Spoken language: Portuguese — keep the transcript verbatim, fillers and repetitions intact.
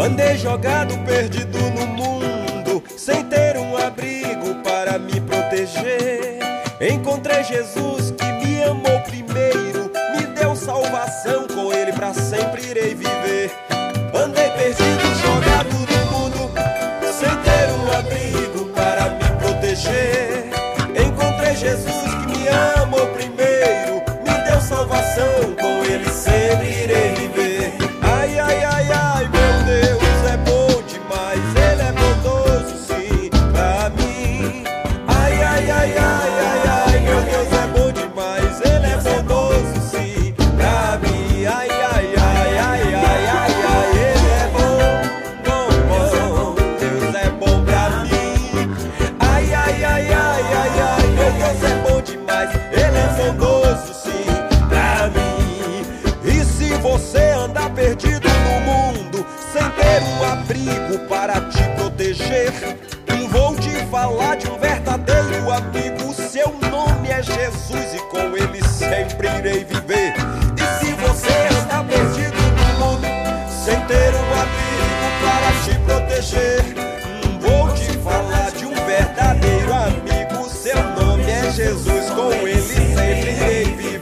Andei jogado, perdido no mundo, sem ter um abrigo para me proteger. Encontrei Jesus que me amou primeiro, me deu salvação, com Ele pra sempre irei viver. Andei perdido, jogado no mundo, sem ter um abrigo para me proteger. Encontrei Jesus que me amou primeiro, me deu salvação, com Ele sempre irei viver. Ai, ai, ai, ai, meu Deus é bom demais, Ele é bondoso sim pra mim. Ai, ai, ai, ai, ai, ai, meu Deus é bom demais, Ele é bondoso sim pra mim. Ai, ai, ai, ai, ai, ai, ai, Ele é bom, bom, bom, Deus é bom pra mim. Ai, ai, ai, ai, ai, ai, meu Deus é bom demais, Ele é bondoso sim pra mim. E se você andar perdido no mundo, sem ter um abrigo para te proteger, vou te falar de um verdadeiro amigo. Seu nome é Jesus e com Ele sempre irei viver. E se você andar perdido no mundo, sem ter um abrigo para te proteger, vou te falar de um verdadeiro amigo. Seu nome é Jesus, com Ele sempre irei viver.